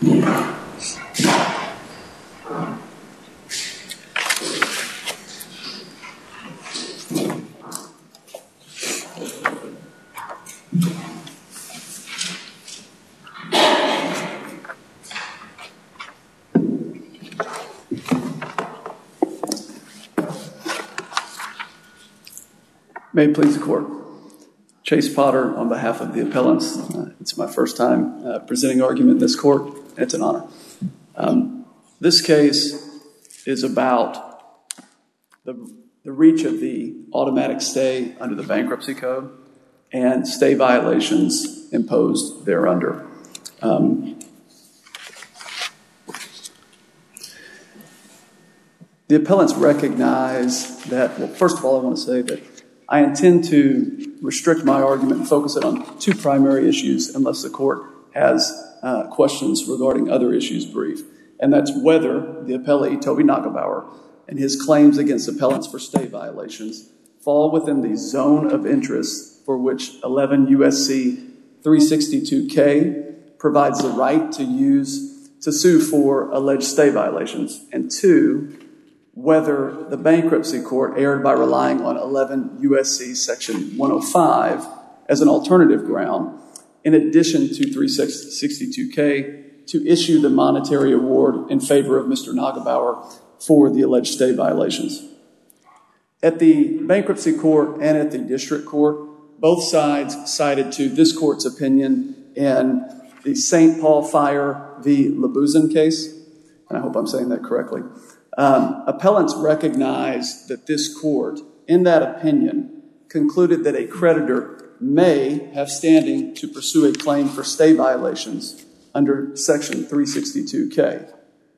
May it please the court. Chase Potter on behalf of the appellants. It's my first time presenting argument in this court, and it's an honor. This case is about the reach of the automatic stay under the bankruptcy code and stay violations imposed thereunder. The appellants recognize that, well, first of all, I want to say that I intend to restrict my argument and focus it on two primary issues unless the court has questions regarding other issues brief. And that's whether the appellee, Toby Nagelbauer, and his claims against appellants for stay violations fall within the zone of interest for which 11 U.S.C. 362K provides the right to sue for alleged stay violations. And two, whether the bankruptcy court erred by relying on 11 U.S.C. section 105 as an alternative ground, in addition to 362K, to issue the monetary award in favor of Mr. Nagelbauer for the alleged stay violations. At the bankruptcy court and at the district court, both sides cited to this court's opinion in the St. Paul Fire v. Labuzin case, and I hope I'm saying that correctly. Appellants recognize that this court, in that opinion, concluded that a creditor may have standing to pursue a claim for stay violations under Section 362K.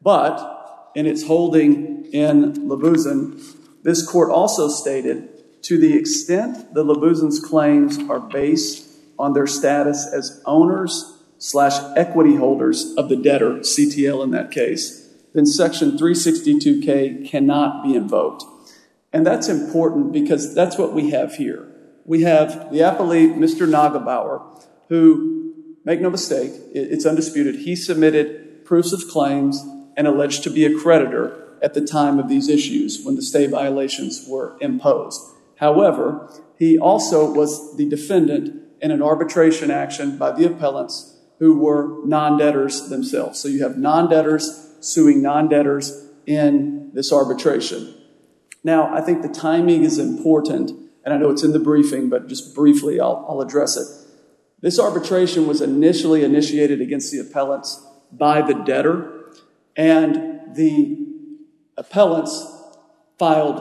But in its holding in Labuzin, this court also stated, to the extent the Labuzin's claims are based on their status as owners/equity holders of the debtor, CTL in that case, then Section 362K cannot be invoked. And that's important because that's what we have here. We have the appellee, Mr. Nagelbauer, who, make no mistake, it's undisputed, he submitted proofs of claims and alleged to be a creditor at the time of these issues when the stay violations were imposed. However, he also was the defendant in an arbitration action by the appellants who were non-debtors themselves. So you have non-debtors suing non-debtors in this arbitration. Now, I think the timing is important, and I know it's in the briefing, but just briefly I'll address it. This arbitration was initially initiated against the appellants by the debtor, and the appellants filed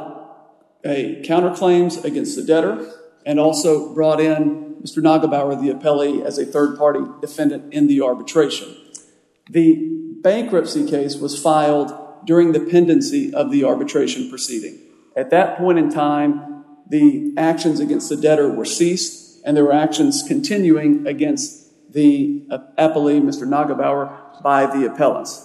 a counterclaims against the debtor and also brought in Mr. Nagelbauer, the appellee, as a third-party defendant in the arbitration. The bankruptcy case was filed during the pendency of the arbitration proceeding. At that point in time, the actions against the debtor were ceased, and there were actions continuing against the appellee, Mr. Nagelbauer, by the appellants.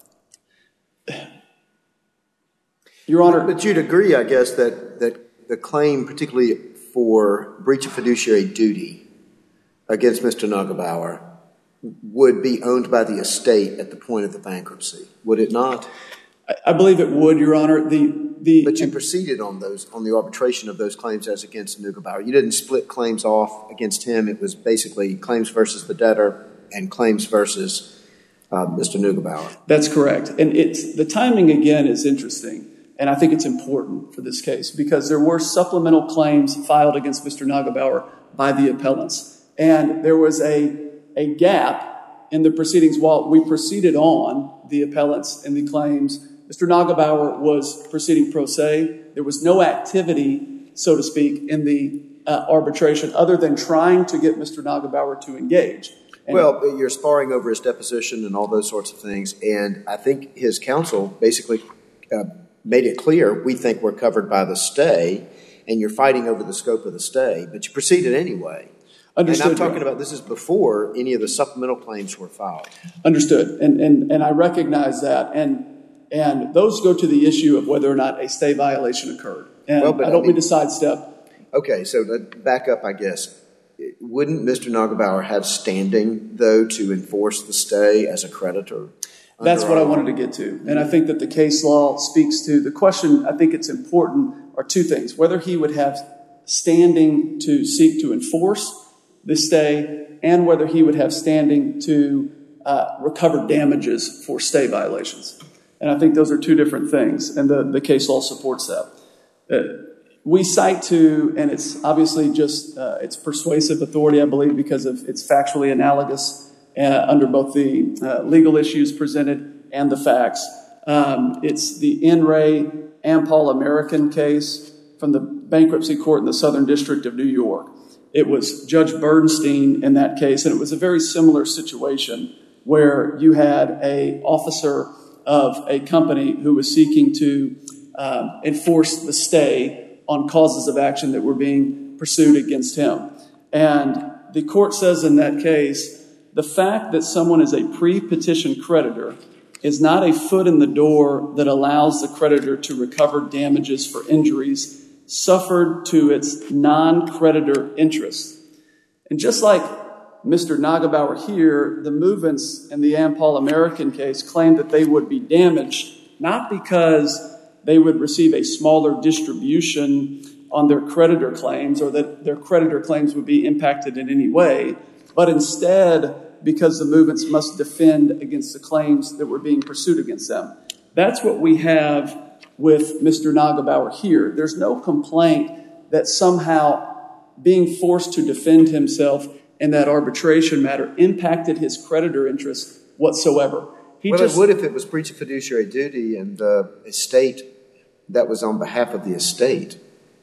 Your Honor. But you'd agree, I guess, that the claim, particularly for breach of fiduciary duty against Mr. Nagelbauer, would be owned by the estate at the point of the bankruptcy, would it not? I believe it would, Your Honor. But you proceeded on the arbitration of those claims as against Nagelbauer. You didn't split claims off against him. It was basically claims versus the debtor and claims versus Mr. Nagelbauer. That's correct. And the timing, again, is interesting, and I think it's important for this case because there were supplemental claims filed against Mr. Nagelbauer by the appellants, and there was a gap in the proceedings while we proceeded on the appellants and the claims. Mr. Nagelbauer was proceeding pro se. There was no activity, so to speak, in the arbitration other than trying to get Mr. Nagelbauer to engage. Well, you're sparring over his deposition and all those sorts of things, and I think his counsel basically made it clear, we think we're covered by the stay, and you're fighting over the scope of the stay, but you proceeded anyway. Understood. And I'm talking about this is before any of the supplemental claims were filed. Understood. And I recognize that. And those go to the issue of whether or not a stay violation occurred. And I don't mean to sidestep. Okay, so back up, I guess. wouldn't Mr. Nagelbauer have standing, though, to enforce the stay as a creditor? That's what I wanted to get to. And I think that the case law speaks to the question. I think it's important are two things: whether he would have standing to seek to enforce the stay, and whether he would have standing to recover damages for stay violations. And I think those are two different things, and the case law supports that. We cite to, and it's obviously just, it's persuasive authority, I believe, because it's factually analogous under both the legal issues presented and the facts. It's the N. Ray Ampol American case from the Bankruptcy Court in the Southern District of New York. It was Judge Bernstein in that case, and it was a very similar situation where you had an officer of a company who was seeking to enforce the stay on causes of action that were being pursued against him. And the court says in that case, the fact that someone is a pre-petition creditor is not a foot in the door that allows the creditor to recover damages for injuries suffered to its non-creditor interest. And just like Mr. Nagelbauer here, the movements in the Ampol American case claimed that they would be damaged, not because they would receive a smaller distribution on their creditor claims or that their creditor claims would be impacted in any way, but instead because the movements must defend against the claims that were being pursued against them. That's what we have with Mr. Nagelbauer here. There's no complaint that somehow being forced to defend himself in that arbitration matter impacted his creditor interest whatsoever. It would if it was breach of fiduciary duty and the estate that was on behalf of the estate.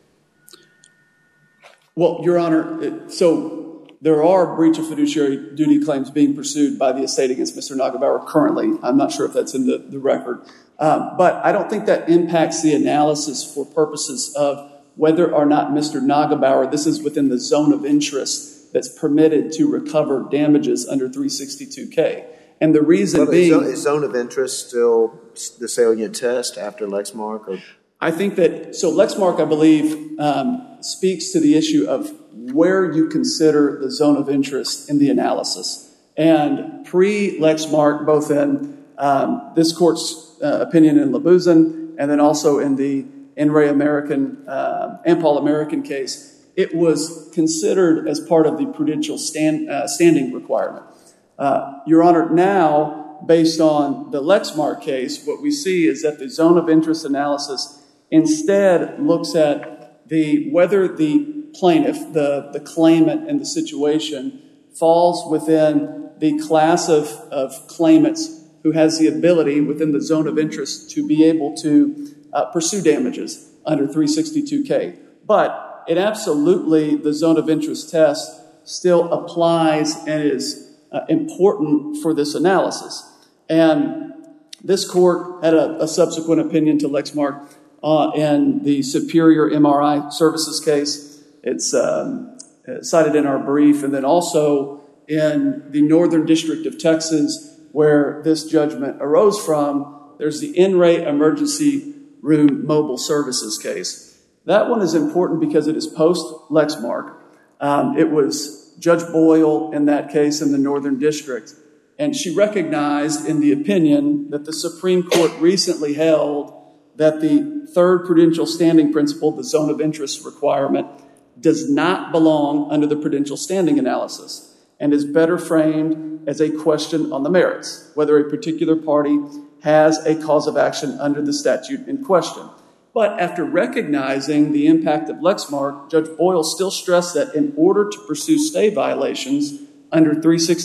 Well, Your Honor, so there are breach of fiduciary duty claims being pursued by the estate against Mr. Nagelbauer currently. I'm not sure if that's in the record. But I don't think that impacts the analysis for purposes of whether or not Mr. Nagelbauer, this is within the zone of interest that's permitted to recover damages under 362K. And the reason being... Is zone of interest still the salient test after Lexmark? Or? I think that... So Lexmark, I believe, speaks to the issue of where you consider the zone of interest in the analysis. And pre-Lexmark, both in this court's opinion in Labuzin and then also in the N. Ray Ampol American case, it was considered as part of the prudential standing requirement. Your Honor, now, based on the Lexmark case, what we see is that the zone of interest analysis instead looks at whether the plaintiff, the claimant in the situation, falls within the class of claimants who has the ability within the zone of interest to be able to pursue damages under 362K. But it absolutely, the zone of interest test still applies and is important for this analysis. And this court had a subsequent opinion to Lexmark in the Superior MRI Services case. It's cited in our brief, and then also in the Northern District of Texas, where this judgment arose from, there's the N. Ray Emergency Room Mobile Services case. That one is important because it is post-Lexmark. It was Judge Boyle in that case in the Northern District, and she recognized in the opinion that the Supreme Court recently held that the third prudential standing principle, the zone of interest requirement, does not belong under the prudential standing analysis and is better framed as a question on the merits, whether a particular party has a cause of action under the statute in question. But after recognizing the impact of Lexmark, Judge Boyle still stressed that in order to pursue stay violations under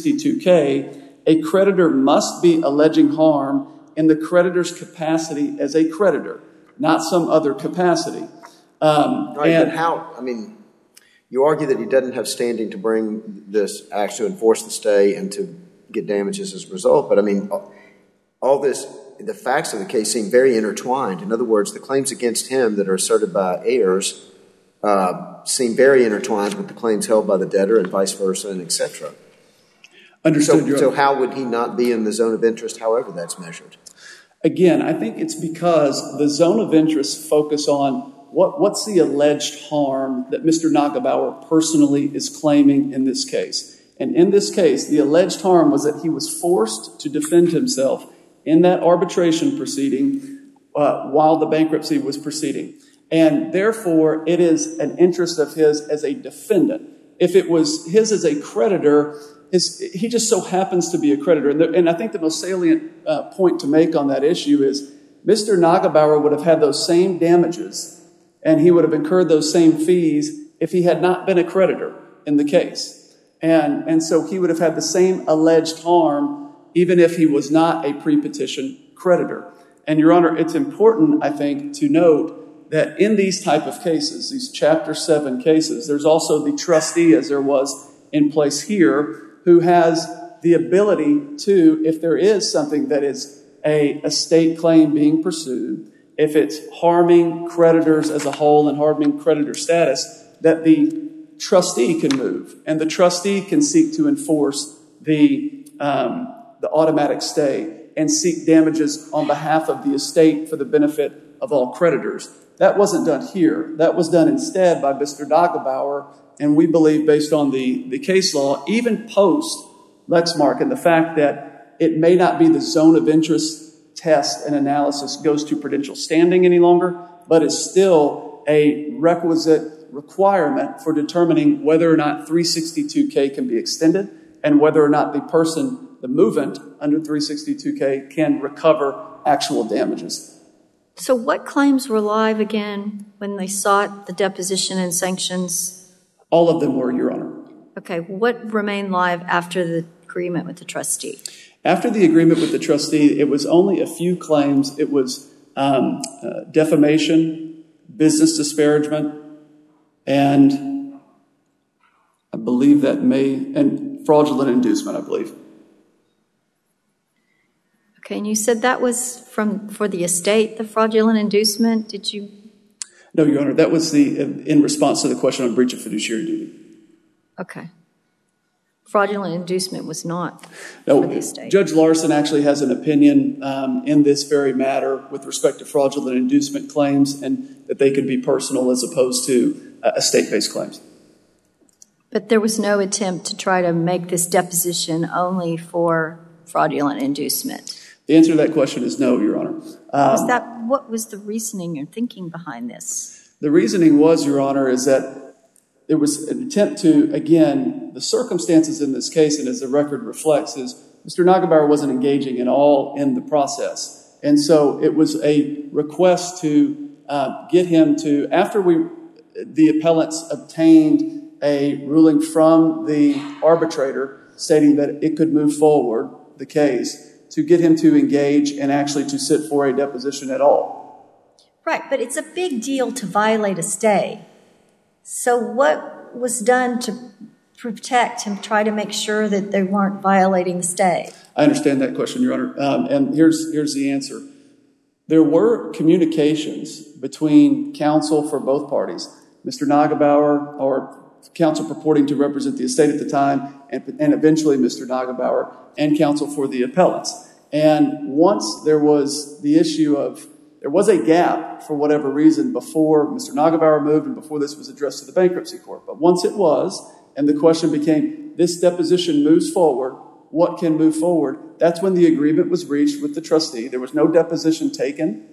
362K, a creditor must be alleging harm in the creditor's capacity as a creditor, not some other capacity. But how, you argue that he doesn't have standing to bring this act to enforce the stay and to get damages as a result, but all this, the facts of the case seem very intertwined. In other words, the claims against him that are asserted by heirs seem very intertwined with the claims held by the debtor and vice versa, and et cetera. Understood. So how would he not be in the zone of interest, however that's measured? Again, I think it's because the zone of interest focus on what's the alleged harm that Mr. Nagelbauer personally is claiming in this case. And in this case, the alleged harm was that he was forced to defend himself in that arbitration proceeding while the bankruptcy was proceeding. And therefore, it is an interest of his as a defendant. If it was his as a creditor, he just so happens to be a creditor. And I think the most salient point to make on that issue is Mr. Nagelbauer would have had those same damages and he would have incurred those same fees if he had not been a creditor in the case. And so he would have had the same alleged harm even if he was not a pre-petition creditor. And, Your Honor, it's important, I think, to note that in these type of cases, these Chapter 7 cases, there's also the trustee, as there was in place here, who has the ability to, if there is something that is a estate claim being pursued, if it's harming creditors as a whole and harming creditor status, that the trustee can move. And the trustee can seek to enforce the automatic stay and seek damages on behalf of the estate for the benefit of all creditors. That wasn't done here. That was done instead by Mr. Nagelbauer, and we believe based on the case law, even post Lexmark and the fact that it may not be the zone of interest test and analysis goes to prudential standing any longer, but is still a requisite requirement for determining whether or not 362K can be extended and whether or not the person, the movant under 362K, can recover actual damages. So what claims were live again when they sought the deposition and sanctions? All of them were, Your Honor. Okay, what remained live after the agreement with the trustee? After the agreement with the trustee, it was only a few claims. It was defamation, business disparagement, and I believe and fraudulent inducement, I believe. Okay, and you said that was for the estate, the fraudulent inducement. Did you? No, Your Honor, that was in response to the question on breach of fiduciary duty. Okay. Fraudulent inducement was not for the estate. Judge Larson actually has an opinion in this very matter with respect to fraudulent inducement claims and that they can be personal as opposed to estate-based claims. But there was no attempt to try to make this deposition only for fraudulent inducement? The answer to that question is no, Your Honor. What was the reasoning or thinking behind this? The reasoning was, Your Honor, is that there was an attempt to, again, the circumstances in this case, and as the record reflects, is Mr. Nagelbauer wasn't engaging at all in the process. And so it was a request to get him to, after the appellants obtained a ruling from the arbitrator stating that it could move forward, the case, to get him to engage and actually to sit for a deposition at all. Right, but it's a big deal to violate a stay. So what was done to protect and try to make sure that they weren't violating the stay? I understand that question, Your Honor. And here's the answer. There were communications between counsel for both parties, Mr. Nagelbauer, or counsel purporting to represent the estate at the time, and eventually Mr. Nagelbauer, and counsel for the appellants. And once there was the issue of, there was a gap for whatever reason before Mr. Nagelbauer moved and before this was addressed to the bankruptcy court. But once it was, and the question became, this deposition moves forward, what can move forward? That's when the agreement was reached with the trustee. There was no deposition taken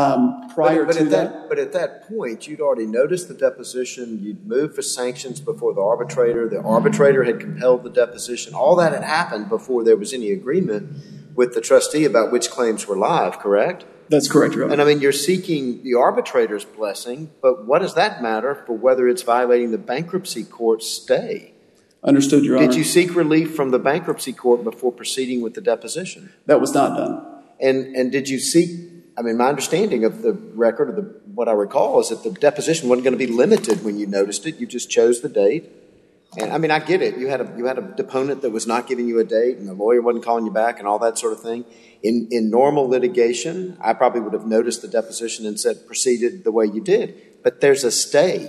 prior to that. But at that point, you'd already noticed the deposition. You'd moved for sanctions before the arbitrator. The arbitrator had compelled the deposition. All that had happened before there was any agreement with the trustee about which claims were live, correct? That's correct, Your Honor. And I mean, you're seeking the arbitrator's blessing, but what does that matter for whether it's violating the bankruptcy court's stay? Understood, Your Honor. Did you seek relief from the bankruptcy court before proceeding with the deposition? That was not done. And did you seek, I mean, my understanding of the record, what I recall, is that the deposition wasn't going to be limited when you noticed it. You just chose the date. And I mean, I get it. You had a deponent that was not giving you a date, and the lawyer wasn't calling you back, and all that sort of thing. In normal litigation, I probably would have noticed the deposition and said proceeded the way you did. But there's a stay,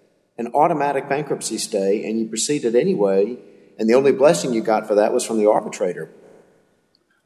an automatic bankruptcy stay, and you proceeded anyway. And the only blessing you got for that was from the arbitrator.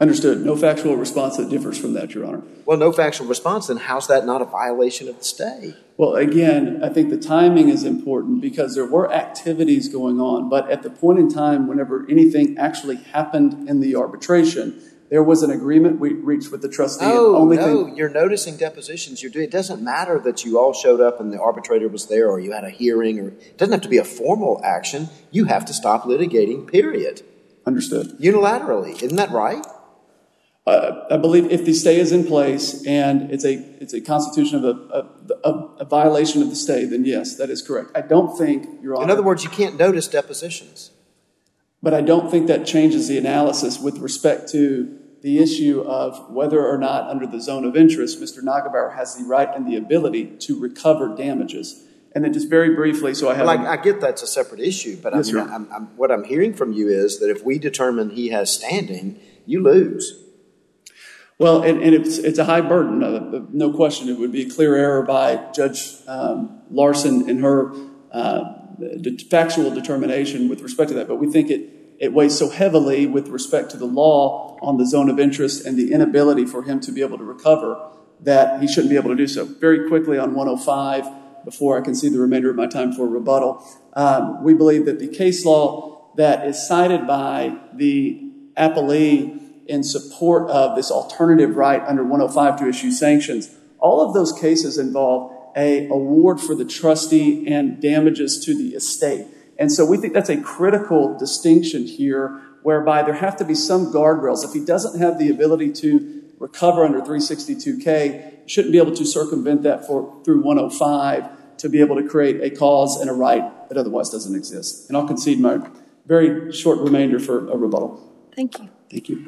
Understood. No factual response that differs from that, Your Honor. Well, no factual response, then how's that not a violation of the stay? Well, again, I think the timing is important because there were activities going on, but at the point in time whenever anything actually happened in the arbitration, there was an agreement we reached with the trustee. You're noticing depositions. It doesn't matter that you all showed up and the arbitrator was there or you had a hearing. It doesn't have to be a formal action. You have to stop litigating, period. Understood. Unilaterally. Isn't that right? I believe if the stay is in place and it's a constitution of a violation of the stay, then yes, that is correct. I don't think, Your Honor. In other words, you can't notice depositions. But I don't think that changes the analysis with respect to the issue of whether or not under the zone of interest, Mr. Nagelbauer has the right and the ability to recover damages. And then just very briefly, so I have... I get that's a separate issue, but yes, what I'm hearing from you is that if we determine he has standing, you lose. Well, and it's a high burden, no question. It would be a clear error by Judge Larson in her factual determination with respect to that. But we think it weighs so heavily with respect to the law on the zone of interest and the inability for him to be able to recover that he shouldn't be able to do so. Very quickly on 105, before I concede the remainder of my time for rebuttal, we believe that the case law that is cited by the appellee in support of this alternative right under 105 to issue sanctions, all of those cases involve a award for the trustee and damages to the estate. And so we think that's a critical distinction here, whereby there have to be some guardrails. If he doesn't have the ability to recover under 362K, shouldn't be able to circumvent that through 105 to be able to create a cause and a right that otherwise doesn't exist. And I'll concede my very short remainder for a rebuttal. Thank you. Thank you.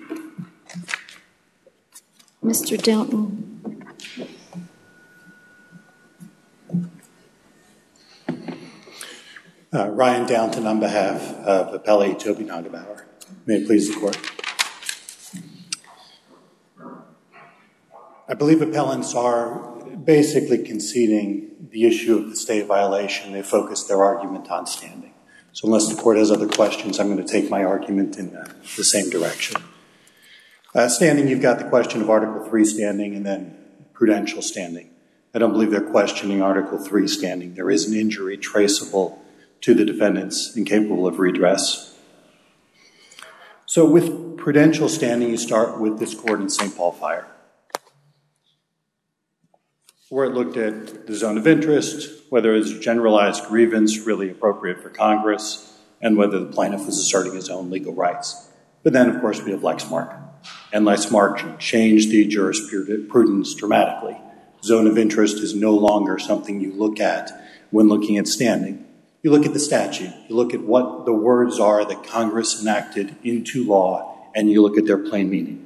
Mr. Downton. Ryan Downton on behalf of Appellee Toby Nagelbauer. May it please the Court. I believe appellants are basically conceding the issue of the stay violation. They focus their argument on standing. So unless the Court has other questions, I'm going to take my argument in the same direction. Standing, you've got the question of Article 3 standing and then prudential standing. I don't believe they're questioning Article 3 standing. There is an injury traceable to the defendants incapable of redress. So with prudential standing, you start with this court in St. Paul Fire, where it looked at the zone of interest, whether it's a generalized grievance really appropriate for Congress, and whether the plaintiff was asserting his own legal rights. But then, of course, we have Lexmark. And Lexmark changed the jurisprudence dramatically. Zone of interest is no longer something you look at when looking at standing. You look at the statute. You look at what the words are that Congress enacted into law, and you look at their plain meaning.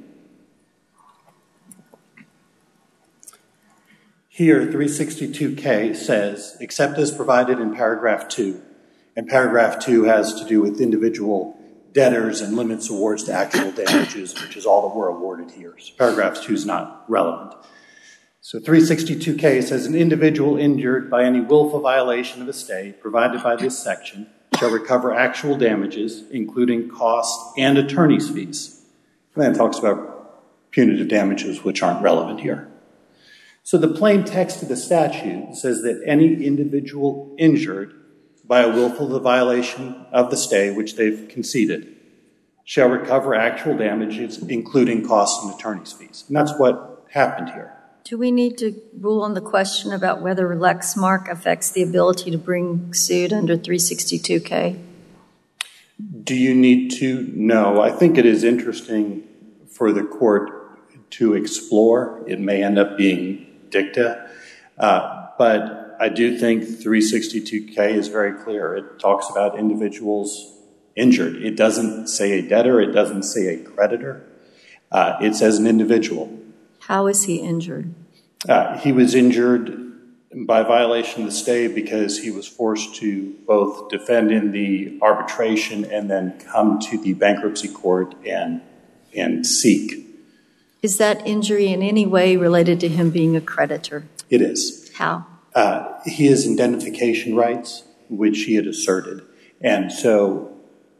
Here, 362K says, except as provided in paragraph 2. And paragraph 2 has to do with individual debtors and limits awards to actual damages, which is all that we're awarded here. So paragraph 2 is not relevant. So 362K says an individual injured by any willful violation of a stay provided by this section shall recover actual damages, including costs and attorney's fees. And then it talks about punitive damages, which aren't relevant here. So the plain text of the statute says that any individual injured by a willful violation of the stay, which they've conceded, shall recover actual damages, including costs and attorney's fees. And that's what happened here. Do we need to rule on the question about whether Lexmark affects the ability to bring suit under 362K? Do you need to? No. I think it is interesting for the court to explore. It may end up being dicta. But I do think 362K is very clear. It talks about individuals injured. It doesn't say a debtor. It doesn't say a creditor. It says an individual. How is he injured? He was injured by violation of the stay because he was forced to both defend in the arbitration and then come to the bankruptcy court and seek. Is that injury in any way related to him being a creditor? It is. How? He has indemnification rights, which he had asserted. And so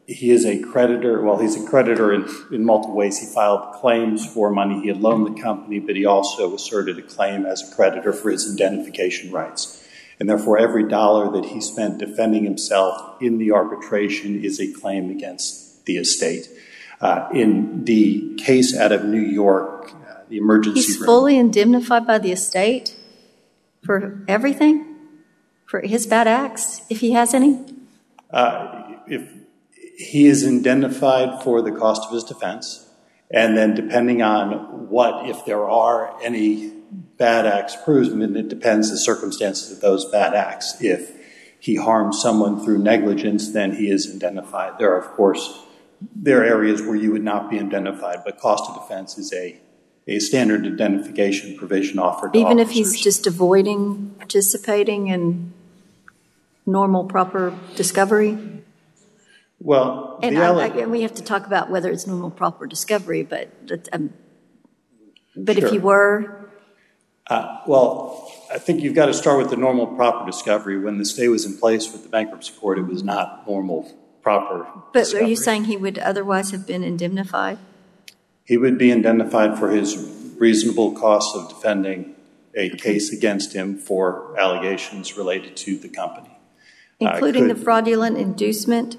he is a creditor. Well, he's a creditor in multiple ways. He filed claims for money he had loaned the company, but he also asserted a claim as a creditor for his indemnification rights. And therefore, every dollar that he spent defending himself in the arbitration is a claim against the estate. In the case out of New York, the emergency He's room. fully indemnified by the estate for everything? For his bad acts, if he has any? If he is indemnified for the cost of his defense, and then depending on if there are any bad acts proven, and it depends the circumstances of those bad acts. If he harms someone through negligence, then he is indemnified. There are areas where you would not be indemnified, but cost of defense is a standard indemnification provision offered to Even officers. if he's just avoiding participating in normal, proper discovery? Well, And we have to talk about whether it's normal, proper discovery, but Sure. if you were... Well, I think you've got to start with the normal, proper discovery. When the stay was in place with the bankruptcy court, it was not normal, proper But discovery. are you saying he would otherwise have been indemnified? He would be indemnified for his reasonable costs of defending a case against him for allegations related to the company. Including the fraudulent inducement?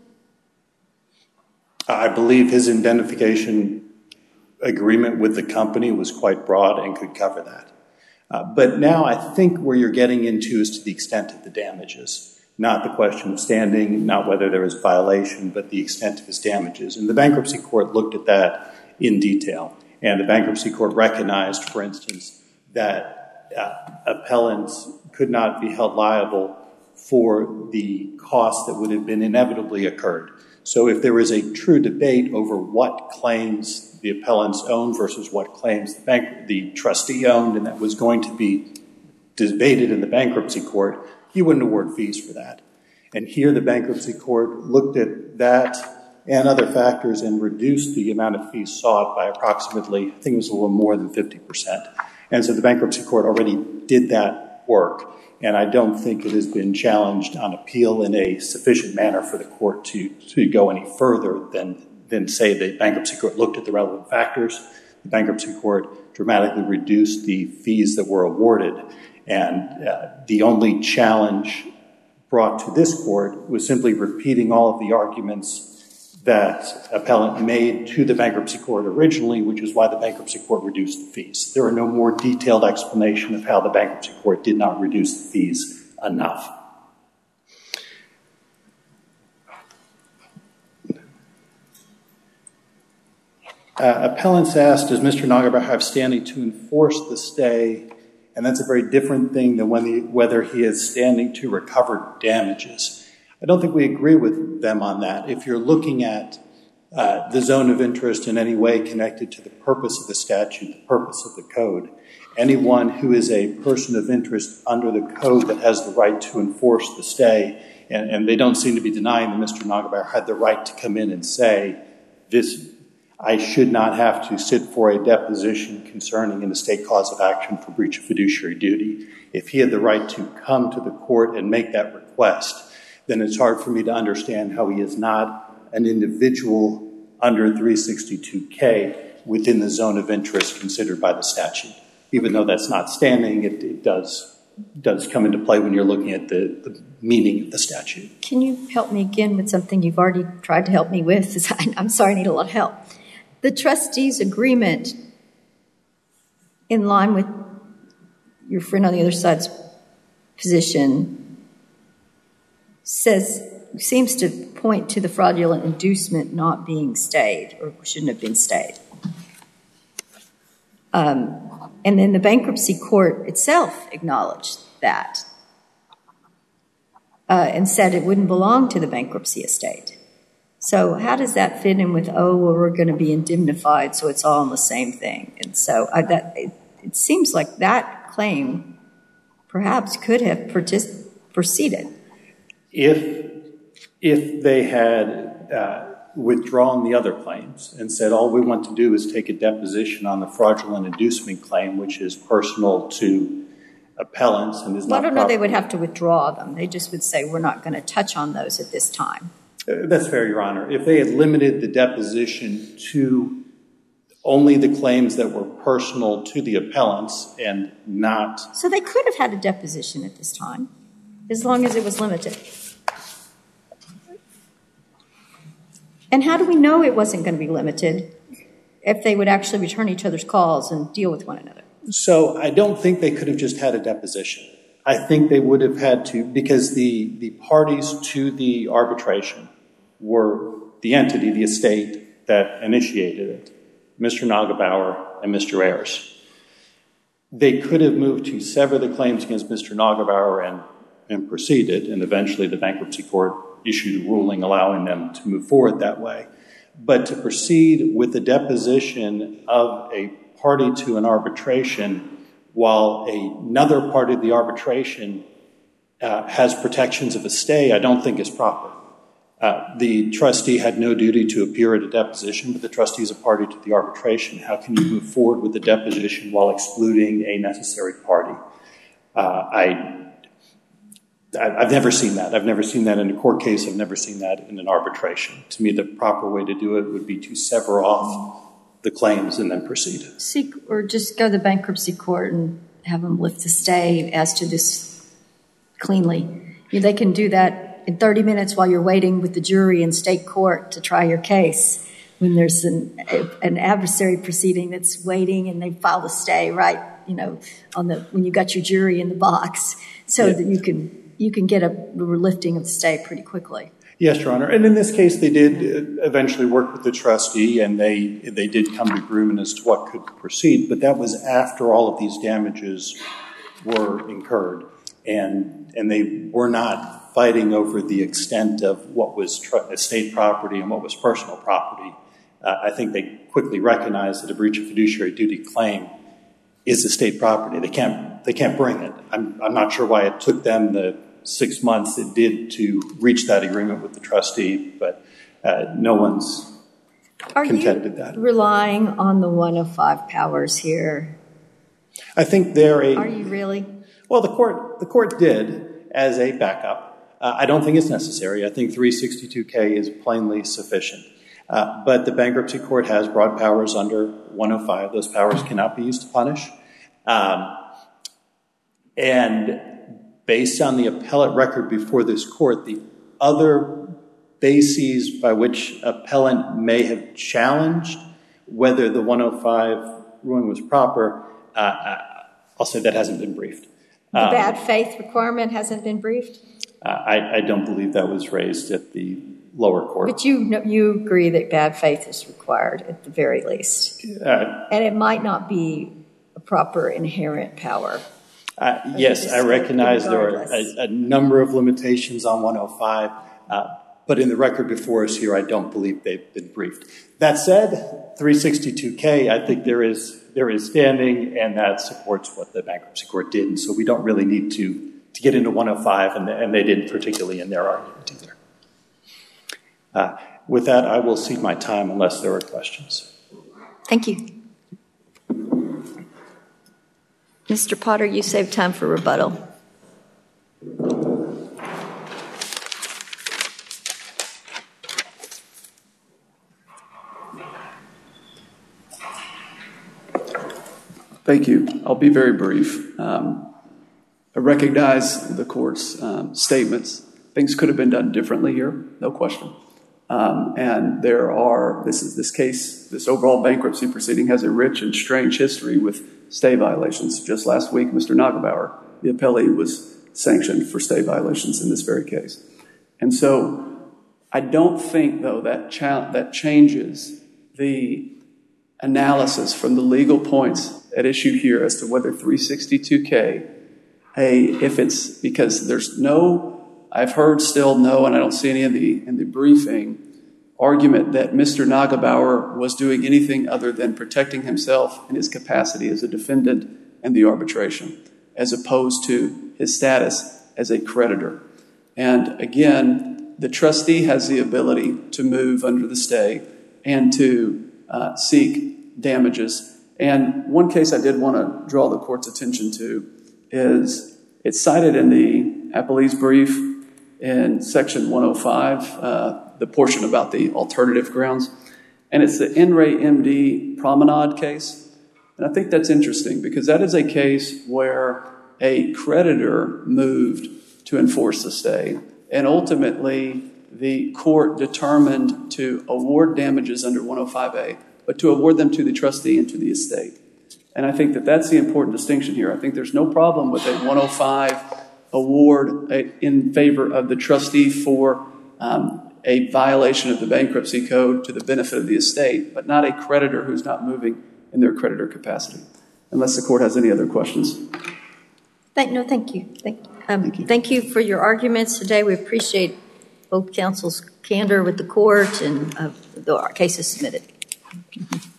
I believe his indemnification agreement with the company was quite broad and could cover that. But now I think where you're getting into is to the extent of the damages, not the question of standing, not whether there was violation, but the extent of his damages. And the bankruptcy court looked at that in detail. And the bankruptcy court recognized, for instance, that appellants could not be held liable for the costs that would have been inevitably occurred. So if there was a true debate over what claims the appellants owned versus what claims the trustee owned, and that was going to be debated in the bankruptcy court, you wouldn't award fees for that. And here the bankruptcy court looked at that and other factors and reduced the amount of fees sought by approximately, I think it was a little more than 50%. And so the bankruptcy court already did that work. And I don't think it has been challenged on appeal in a sufficient manner for the court to go any further than say the bankruptcy court looked at the relevant factors. The bankruptcy court dramatically reduced the fees that were awarded. And the only challenge brought to this court was simply repeating all of the arguments that appellant made to the bankruptcy court originally, which is why the bankruptcy court reduced the fees. There are no more detailed explanation of how the bankruptcy court did not reduce the fees enough. Appellants asked, does Mr. Nagelbauer have standing to enforce the stay? And that's a very different thing than whether he is standing to recover damages. I don't think we agree with them on that. If you're looking at the zone of interest in any way connected to the purpose of the statute, the purpose of the code, anyone who is a person of interest under the code that has the right to enforce the stay, and they don't seem to be denying that Mr. Nagelbauer had the right to come in and say, I should not have to sit for a deposition concerning an estate cause of action for breach of fiduciary duty. If he had the right to come to the court and make that request, then it's hard for me to understand how he is not an individual under 362K within the zone of interest considered by the statute. Even though that's not standing, it does come into play when you're looking at the meaning of the statute. Can you help me again with something you've already tried to help me with? I'm sorry, I need a lot of help. The trustees' agreement, in line with your friend on the other side's position, seems to point to the fraudulent inducement not being stayed, or shouldn't have been stayed. And then the bankruptcy court itself acknowledged that and said it wouldn't belong to the bankruptcy estate. So how does that fit in with, we're going to be indemnified, so it's all in the same thing? And so it seems like that claim perhaps could have proceeded. If they had withdrawn the other claims and said, all we want to do is take a deposition on the fraudulent inducement claim, which is personal to appellants and is not I don't know they would have to withdraw them. They just would say, we're not going to touch on those at this time. That's fair, Your Honor. If they had limited the deposition to only the claims that were personal to the appellants and not... So they could have had a deposition at this time, as long as it was limited. And how do we know it wasn't going to be limited if they would actually return each other's calls and deal with one another? So I don't think they could have just had a deposition. I think they would have had to, because the parties to the arbitration were the entity, the estate that initiated it, Mr. Nagelbauer and Mr. Ayers. They could have moved to sever the claims against Mr. Nagelbauer and proceeded, and eventually the bankruptcy court issued a ruling allowing them to move forward that way. But to proceed with the deposition of a party to an arbitration while another party of the arbitration has protections of a stay, I don't think is proper. The trustee had no duty to appear at a deposition, but the trustee is a party to the arbitration. How can you move forward with the deposition while excluding a necessary party? I've never seen that. I've never seen that in a court case. I've never seen that in an arbitration. To me, the proper way to do it would be to sever off the claims and then proceed. Or just go to the bankruptcy court and have them lift the stay as to this cleanly. They can do that in 30 minutes while you're waiting with the jury in state court to try your case when there's an adversary proceeding that's waiting and they file the stay right, when you got your jury in the box so that you can get a lifting of the stay pretty quickly. Yes, Your Honor. And in this case, they did eventually work with the trustee, and they did come to agreement as to what could proceed. But that was after all of these damages were incurred, and they were not fighting over the extent of what was estate property and what was personal property. I think they quickly recognized that a breach of fiduciary duty claim is estate property. They can't bring it. I'm not sure why it took them the 6 months it did to reach that agreement with the trustee, but no one's contended that. Are you relying on the 105 powers here? I think they're Are you really? Well, the court did as a backup. I don't think it's necessary. I think 362K is plainly sufficient. But the bankruptcy court has broad powers under 105. Those powers cannot be used to punish. And based on the appellate record before this court, the other bases by which appellant may have challenged whether the 105 ruling was proper, I'll say that hasn't been briefed. The bad faith requirement hasn't been briefed? I don't believe that was raised at the lower court. But you agree that bad faith is required at the very least. And it might not be a proper inherent power. Yes, I recognize there are a number of limitations on 105, but in the record before us here, I don't believe they've been briefed. That said, 362K, I think there is standing, and that supports what the bankruptcy court did, and so we don't really need to get into 105, and they didn't particularly in their argument either. With that, I will cede my time unless there are questions. Thank you. Mr. Potter, you saved time for rebuttal. Thank you. I'll be very brief. I recognize the court's statements. Things could have been done differently here, no question. And this overall bankruptcy proceeding has a rich and strange history with stay violations. Just last week, Mr. Nagelbauer, the appellee, was sanctioned for stay violations in this very case. And so I don't think, though, that changes the analysis from the legal points at issue here as to whether 362K, if it's because there's I've heard still no, and I don't see any in the briefing, argument that Mr. Nagelbauer was doing anything other than protecting himself in his capacity as a defendant in the arbitration, as opposed to his status as a creditor. And again, the trustee has the ability to move under the stay and to seek damages. And one case I did want to draw the court's attention to is it's cited in the appellee's brief in section 105, the portion about the alternative grounds. And it's the In Re MD Promenade case. And I think that's interesting because that is a case where a creditor moved to enforce the stay. And ultimately, the court determined to award damages under 105A, but to award them to the trustee and to the estate. And I think that that's the important distinction here. I think there's no problem with a 105 award in favor of the trustee for a violation of the bankruptcy code to the benefit of the estate, but not a creditor who's not moving in their creditor capacity. Unless the court has any other questions. Thank you. Thank you for your arguments today. We appreciate both counsel's candor with the court and our cases submitted.